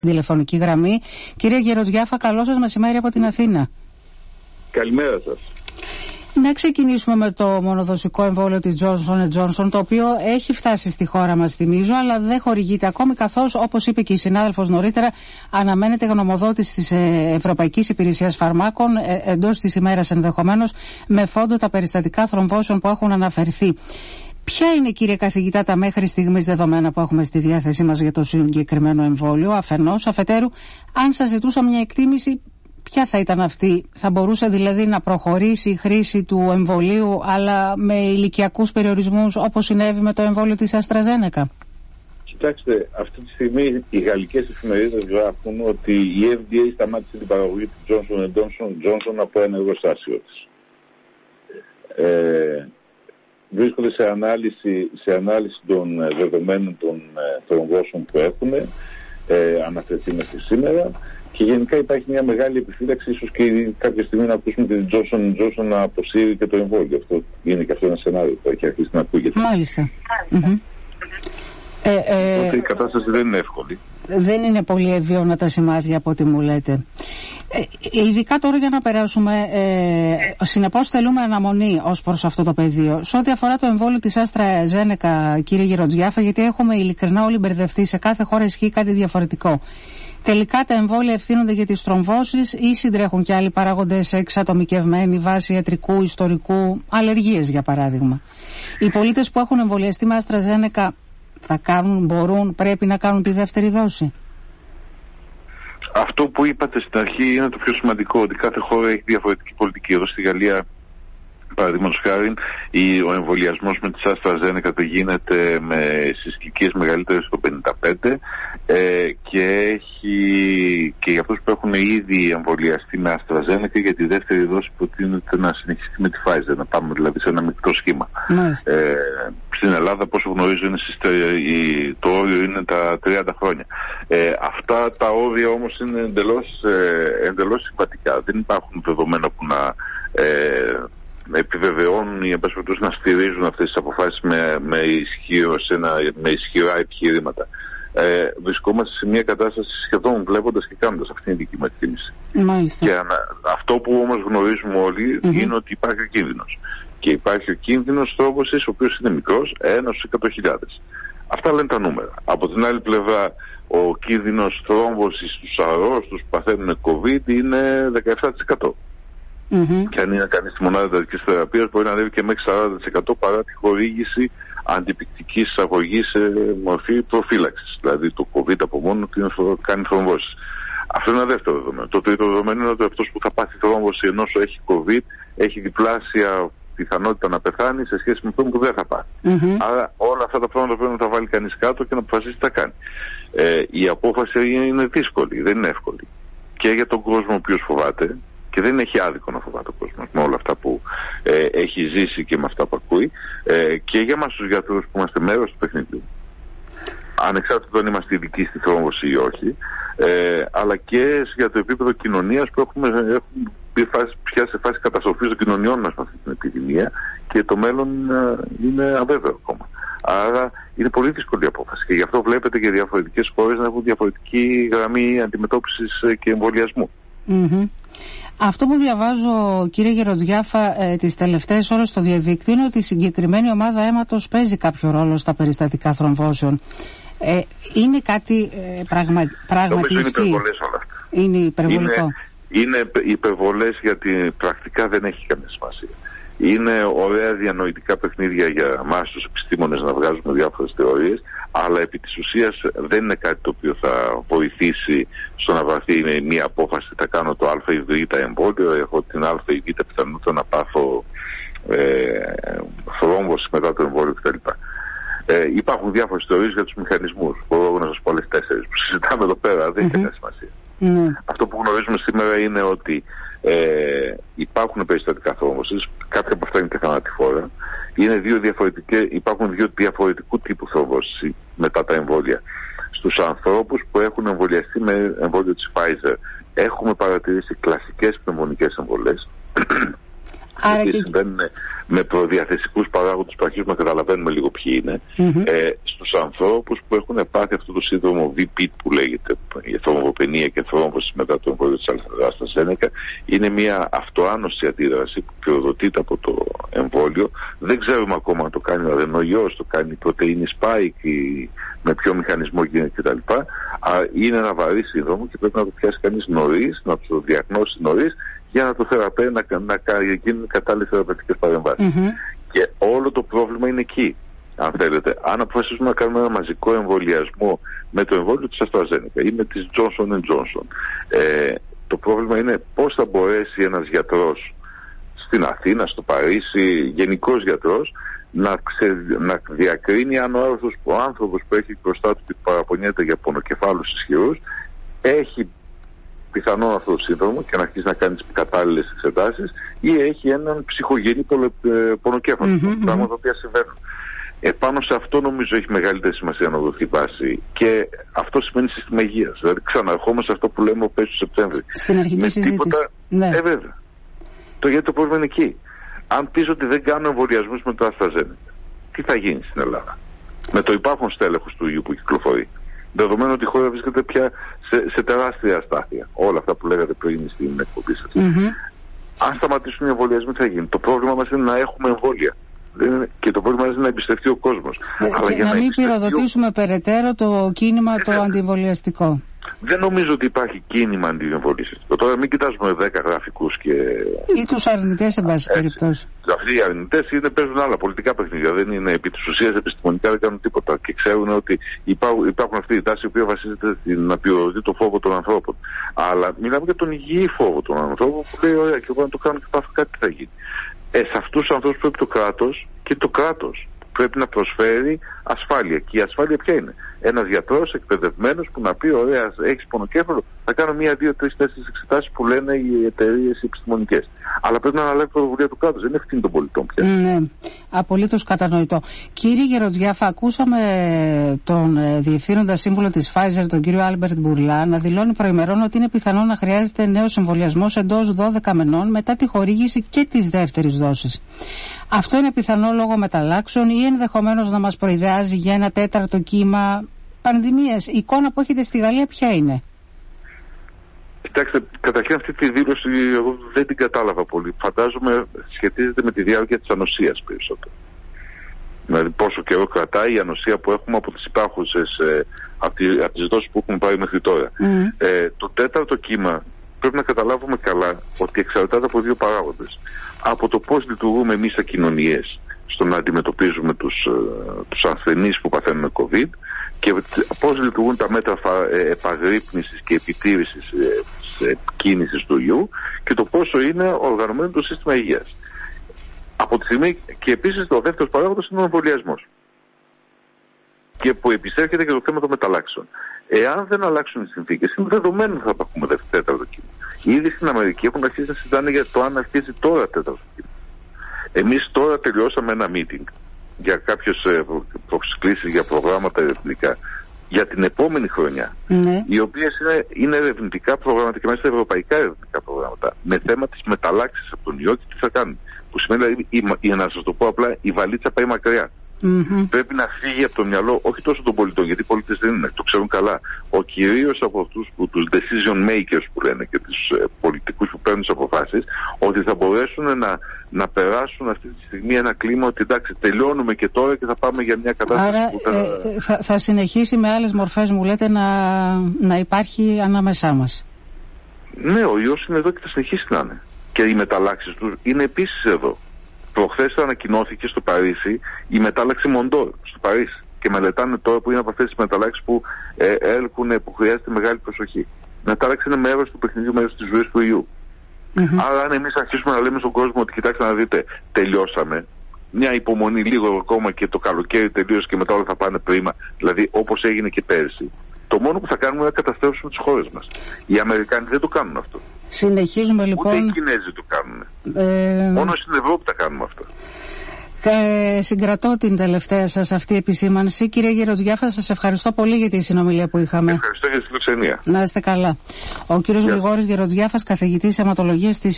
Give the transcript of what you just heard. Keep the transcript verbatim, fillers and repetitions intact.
Τηλεφωνική γραμμή. Κύριε Γεροδιάφα, καλό σας μεσημέρι από την Αθήνα. Καλημέρα σας. Να ξεκινήσουμε με το μονοδοσικό εμβόλιο της Johnson εντ Johnson, το οποίο έχει φτάσει στη χώρα μας, θυμίζω, αλλά δεν χορηγείται ακόμη, καθώς, όπως είπε και η συνάδελφος νωρίτερα, αναμένεται γνωμοδότηση της Ευρωπαϊκής Υπηρεσίας Φαρμάκων εντός της ημέρας ενδεχομένως, με φόντο τα περιστατικά θρομβώσεων που έχουν αναφερθεί. Ποια είναι, κύριε καθηγητά, τα μέχρι στιγμής δεδομένα που έχουμε στη διάθεσή μας για το συγκεκριμένο εμβόλιο, αφενός, αφετέρου, αν σας ζητούσα μια εκτίμηση, ποια θα ήταν αυτή? Θα μπορούσε δηλαδή να προχωρήσει η χρήση του εμβολίου, αλλά με ηλικιακούς περιορισμούς, όπως συνέβη με το εμβόλιο της AstraZeneca? Κοιτάξτε, αυτή τη στιγμή οι γαλλικές εφημερίδες γράφουν ότι η εφ ντι έι σταμάτησε την παραγωγή της Johnson εντ Johnson από ένα εργοστάσιο της. Ε, βρίσκονται σε ανάλυση, σε ανάλυση των δεδομένων των θρομβώσεων που έχουν ε, αναφερθεί μέχρι σήμερα, και γενικά υπάρχει μια μεγάλη επιφύλαξη, ίσως και κάποια στιγμή να ακούσουμε την Johnson εντ Johnson να αποσύρει και το εμβόλιο. Αυτό είναι και αυτό ένα σενάριο που έχει αρχίσει να ακούγεται. Μάλιστα. Mm-hmm. Ε, ε, Οπότε η κατάσταση δεν είναι εύκολη. Δεν είναι πολύ ευίωνα τα σημάδια από ό,τι μου λέτε. Ε, ειδικά τώρα, για να περάσουμε, ε, συνεπώς θέλουμε αναμονή ως προς αυτό το πεδίο. Σε ό,τι αφορά το εμβόλιο της AstraZeneca, κύριε Γεροδιάφα, γιατί έχουμε ειλικρινά όλοι μπερδευτεί, σε κάθε χώρα ισχύει κάτι διαφορετικό. Τελικά τα εμβόλια ευθύνονται για τις θρομβώσεις ή συντρέχουν και άλλοι παράγοντες εξατομικευμένοι βάσει ιατρικού, ιστορικού, αλλεργίες για παράδειγμα? Οι πολίτες που έχουν εμβολιαστεί με AstraZeneca θα κάνουν, μπορούν, πρέπει να κάνουν τη δεύτερη δόση? Αυτό που είπατε στην αρχή είναι το πιο σημαντικό, ότι κάθε χώρα έχει διαφορετική πολιτική. Εδώ στη Γαλλία, παραδείγματος χάρη, ο εμβολιασμός με της AstraZeneca γίνεται με στις ηλικίες μεγαλύτερες από πενήντα πέντε ε, και έχει και για αυτούς που έχουν ήδη εμβολιαστεί με AstraZeneca, για τη δεύτερη δόση προτείνεται να συνεχιστεί με τη Pfizer, να πάμε δηλαδή σε ένα μικρό σχήμα. Ε, στην Ελλάδα, πόσο γνωρίζω, είναι στις, το όριο είναι τα τριάντα χρόνια. Ε, αυτά τα όρια όμως είναι εντελώς, ε, εντελώς συμβατικά. Δεν υπάρχουν δεδομένα που να ε, επιβεβαιώνουν ή να στηρίζουν αυτές τις αποφάσεις με, με, ισχύο, ένα, με ισχυρά επιχειρήματα. Ε, βρισκόμαστε σε μια κατάσταση σχεδόν βλέποντας και κάνοντας, αυτή είναι η δική μου εκτίμηση. Και ανα, αυτό που όμως γνωρίζουμε όλοι mm-hmm. είναι ότι υπάρχει ο κίνδυνος. Και υπάρχει ο κίνδυνος θρόμβωσης, ο οποίος είναι μικρός, ένα στους εκατό χιλιάδες. Αυτά λένε τα νούμερα. Από την άλλη πλευρά, ο κίνδυνος θρόμβωσης στους αρρώστους που παθαίνουν COVID είναι δεκαεπτά τοις εκατό. Mm-hmm. Και αν είναι κανείς στη μονάδα εντατικής θεραπείας, μπορεί να ανέβει και μέχρι σαράντα τοις εκατό παρά τη χορήγηση αντιπικτικής εισαγωγής σε μορφή προφύλαξης. Δηλαδή το COVID από μόνο του κάνει θρομβώσεις. Αυτό είναι ένα δεύτερο δεδομένο. Το τρίτο δεδομένο είναι ότι αυτός που θα πάθει θρόμβωση ενώ έχει COVID έχει διπλάσια πιθανότητα να πεθάνει σε σχέση με αυτόν που δεν θα πάθει. Mm-hmm. Άρα όλα αυτά τα πράγματα πρέπει να τα βάλει κανείς κάτω και να αποφασίσει τι θα κάνει. Ε, η απόφαση είναι δύσκολη, δεν είναι εύκολη. Και για τον κόσμο ο οποίος φοβάται, και δεν έχει άδικο να φοβάται ο κόσμος με όλα αυτά που ε, έχει ζήσει και με αυτά που ακούει, ε, και για μας τους γιατρούς που είμαστε μέρος του παιχνιδιού, ανεξάρτητα αν είμαστε ειδικοί στη θρόμβωση ή όχι, ε, αλλά και για το επίπεδο κοινωνίας που έχουμε, έχουμε πια σε φάση καταστροφής των κοινωνιών μας με αυτή την επιδημία, και το μέλλον ε, είναι αβέβαιο ακόμα. Άρα είναι πολύ δύσκολη η απόφαση, και γι' αυτό βλέπετε και διαφορετικές χώρες να έχουν διαφορετική γραμμή αντιμετώπισης και εμβολιασμού. Mm-hmm. Αυτό που διαβάζω, κύριε Γεροδιάφα, ε, τις τελευταίες ώρες στο διαδίκτυο είναι ότι η συγκεκριμένη ομάδα αίματος παίζει κάποιο ρόλο στα περιστατικά θρομβώσεων. Ε, είναι κάτι ε, πραγμα, πραγματική? Είναι υπερβολές όλα αυτά. Είναι υπερβολικό. Είναι, είναι υπερβολές, γιατί πρακτικά δεν έχει καμία σημασία. Είναι ωραία διανοητικά παιχνίδια για εμάς τους επιστήμονες να βγάζουμε διάφορες θεωρίες, αλλά επί της ουσίας δεν είναι κάτι το οποίο θα βοηθήσει στο να βρεθεί με μία απόφαση. Θα κάνω το α ή β εμβόλιο, έχω την α ή β πιθανότητα να πάθω ε, θρόμβωση μετά το εμβόλιο κτλ. Ε, υπάρχουν διάφορες θεωρίες για τους μηχανισμούς. Μπορώ να σας πω άλλες τέσσερις που συζητάμε εδώ πέρα, δεν έχει καμία σημασία. Mm. Αυτό που γνωρίζουμε σήμερα είναι ότι ε, υπάρχουν περιστατικά θρόμβωσης, κάποια από αυτά είναι και θανατηφόρα. Είναι δύο διαφορετικές, υπάρχουν δύο διαφορετικού τύπου θρόμβωση μετά τα εμβόλια. Στους ανθρώπους που έχουν εμβολιαστεί με εμβόλιο της Pfizer έχουμε παρατηρήσει κλασικές πνευμονικές εμβολές. Άρα και συμβαίνουν με προδιαθεσικούς παράγοντες που αρχίζουμε να καταλαβαίνουμε λίγο ποιοι είναι. Mm-hmm. Ε, στους ανθρώπους που έχουν πάθει αυτό το σύνδρομο βι πι που λέγεται, η θρομβοπενία και θρόμβωση μετά το εμβόλιο της AstraZeneca, είναι μια αυτοάνωση αντίδραση που πυροδοτείται από το εμβόλιο. Δεν ξέρουμε ακόμα αν το κάνει ο αδενοϊός, το κάνει η πρωτεΐνη spike ή με ποιο μηχανισμό γίνεται κτλ. Είναι ένα βαρύ σύνδρομο και πρέπει να το πιάσει κανείς νωρίς, να το διαγνώσει νωρίς, για να το θεραπεύει, να, να, να γίνουν κατάλληλες θεραπευτικές παρεμβάσεις. Mm-hmm. Και όλο το πρόβλημα είναι εκεί, αν θέλετε. Αν αποφασίσουμε να κάνουμε ένα μαζικό εμβολιασμό με το εμβόλιο της AstraZeneca ή με της Johnson εντ Johnson, ε, το πρόβλημα είναι πώς θα μπορέσει ένας γιατρός στην Αθήνα, στο Παρίσι, γενικός γιατρός, να, ξε, να διακρίνει αν ο, άνθρωπος, ο άνθρωπος που έχει μπροστά του και παραπονιέται για πονοκεφάλους ισχυρούς έχει πιθανό αυτό το σύνδρομο και να αρχίσει να κάνει τις κατάλληλες εξετάσεις ή έχει έναν ψυχογενή πονοκέφαλο, mm-hmm, πράγματα τα οποία συμβαίνουν. Επάνω σε αυτό νομίζω έχει μεγαλύτερη σημασία να δοθεί βάση και αυτό σημαίνει σύστημα υγείας. Δηλαδή ξαναρχόμαστε σε αυτό που λέμε ο πες του Σεπτέμβρη. Στην αρχική συζήτηση. Τίποτα, ναι. Ε, βέβαια. Το γιατί το πρόβλημα είναι εκεί. Αν πεις ότι δεν κάνουν εμβολιασμούς με το AstraZeneca, τι θα γίνει στην Ελλάδα με το υπάρχον στέλεχος του ιού που κυκλοφορεί? Δεδομένου ότι η χώρα βρίσκεται πια σε, σε τεράστια αστάθεια. Όλα αυτά που λέγατε πριν στην εκπομπή σας. Mm-hmm. Αν σταματήσουν οι εμβολιασμοί, τι θα γίνει? Το πρόβλημα μας είναι να έχουμε εμβόλια. Και το πρόβλημα είναι να εμπιστευτεί ο κόσμος. Ε, Αλλά και για να, να μην πυροδοτήσουμε ο... περαιτέρω το κίνημα ε, το αντιεμβολιαστικό. Δεν νομίζω ότι υπάρχει κίνημα αντιεμβολιαστικό. Τώρα μην κοιτάζουμε δέκα γραφικούς και... ή τους αρνητές, σε βάση περιπτώσει. Αυτοί οι αρνητές παίζουν άλλα πολιτικά παιχνίδια. Δεν είναι επί της ουσίας επιστημονικά, δεν κάνουν τίποτα. Και ξέρουν ότι υπάρχουν, υπάρχουν αυτοί οι τάσεις οι οποίοι βασίζεται να πυροδοτεί το φόβο των ανθρώπων. Αλλά μιλάμε για τον υγιή φόβο των ανθρώπων που λέει: ωραία, και εγώ να το κάνω και πάθω κάτι, τι θα γίνει? Ε, σε αυτούς τους ανθρώπους πρέπει το κράτος και το κράτος πρέπει να προσφέρει ασφάλεια. Και η ασφάλεια ποια είναι? Ένας γιατρός εκπαιδευμένος που να πει: ωραία, έχεις πονοκέφαλο, θα κάνω μία, δύο, τρεις, τέσσερις εξετάσεις που λένε οι εταιρείες οι επιστημονικές. Αλλά πρέπει να αναλάβει πρωτοβουλία του κράτους. Δεν είναι ευθύνη των πολιτών πια. Ναι, απολύτως κατανοητό. Κύριε Γεροτζιάφα, ακούσαμε τον ε, διευθύνοντα σύμβουλο της Pfizer, τον κύριο Άλμπερτ Μπουρλά, να δηλώνει προημερών ότι είναι πιθανό να χρειάζεται νέος εμβολιασμός εντός δώδεκα μηνών μετά τη χορήγηση και της δεύτερης δόσης. Αυτό είναι πιθανό λόγω μεταλλάξεων ή ενδεχομένως να μας προειδεάζει για ένα τέταρτο κύμα πανδημίας? Η εικόνα που έχετε στη Γαλλία ποια είναι? Κοιτάξτε, καταρχήν αυτή τη δήλωση εγώ δεν την κατάλαβα πολύ. Φαντάζομαι σχετίζεται με τη διάρκεια της ανοσίας περισσότερο. Δηλαδή πόσο καιρό κρατάει η ανοσία που έχουμε από τις υπάρχουσες, ε, από, τη, από τις δόσεις που έχουμε πάρει μέχρι τώρα. Mm. Ε, το τέταρτο κύμα πρέπει να καταλάβουμε καλά ότι εξαρτάται από δύο παράγοντες. Από το πώς λειτουργούμε εμείς σαν κοινωνίες στο να αντιμετωπίζουμε τους, ε, τους ασθενείς που παθαίνουν COVID και πώς λειτουργούν τα μέτρα επαγρύπνησης και επιτήρησης ε, της κίνησης του ιού και το πόσο είναι οργανωμένο το σύστημα υγείας. Από τη στιγμή και επίσης το δεύτερο παράγοντας είναι ο εμβολιασμός. Και που επισέρχεται και το θέμα των μεταλλάξεων. Εάν δεν αλλάξουν οι συνθήκες, είναι δεδομένο ότι θα έχουμε τέταρτο κύμα. Ήδη στην Αμερική έχουν αρχίσει να συζητάνε για το αν αρχίζει τώρα τέταρτο κύμα. Εμείς τώρα τελειώσαμε ένα meeting για κάποιες ε, προσκλήσεις για προγράμματα ερευνητικά για την επόμενη χρονιά, ναι. οι οποίες είναι, είναι ερευνητικά προγράμματα και μέσα ευρωπαϊκά ερευνητικά προγράμματα με θέμα της μεταλλάξης από τον ιό και τι θα κάνουν. Που σημαίνει, δηλαδή, η, η, να σας το πω απλά, η βαλίτσα πάει μακριά. Mm-hmm. Πρέπει να φύγει από το μυαλό όχι τόσο των πολιτών, γιατί οι πολίτες δεν είναι, το ξέρουν καλά. Ο κυρίως από αυτούς που τους decision makers που λένε και τους ε, πολιτικούς που παίρνουν τις αποφάσεις, ότι θα μπορέσουν να, να περάσουν αυτή τη στιγμή ένα κλίμα ότι εντάξει, τελειώνουμε και τώρα και θα πάμε για μια κατάσταση. Άρα που θα... Ε, θα, θα συνεχίσει με άλλες μορφές, μου λέτε, να, να υπάρχει ανάμεσά μας. Ναι, ο ιός είναι εδώ και θα συνεχίσει να είναι. Και οι μεταλλάξεις του είναι επίσης εδώ. Προχθές ανακοινώθηκε στο Παρίσι η μετάλλαξη Μοντόρ στο Παρίσι και μελετάνε τώρα που είναι από αυτές τις μεταλλάξεις που ε, έλκουν, που χρειάζεται μεγάλη προσοχή. Η μετάλλαξη είναι μέρος του παιχνιδιού, μέρος της ζωής του ιού. Mm-hmm. Άρα αν εμείς αρχίσουμε να λέμε στον κόσμο ότι κοιτάξτε να δείτε, τελειώσαμε, μια υπομονή λίγο ακόμα και το καλοκαίρι τελείωσε και μετά όλα θα πάνε πρίμα, δηλαδή όπως έγινε και πέρσι, το μόνο που θα κάνουμε είναι να καταστρέψουμε τις χώρες μας. Οι Αμερικάνοι δεν το κάνουν αυτό. Συνεχίζουμε λοιπόν. Ούτε οι Κινέζοι το κάνουν. Ε... Μόνο στην Ευρώπη τα κάνουμε αυτό. Ε, συγκρατώ την τελευταία σας αυτή επισήμανση. Κύριε Γεροτζιάφα, σας ευχαριστώ πολύ για τη συνομιλία που είχαμε. Ευχαριστώ για τη φιλοξενία. Να είστε καλά. Ο κύριος Γρηγόρης Γεροτζιάφας, καθηγητής αιματολογίας της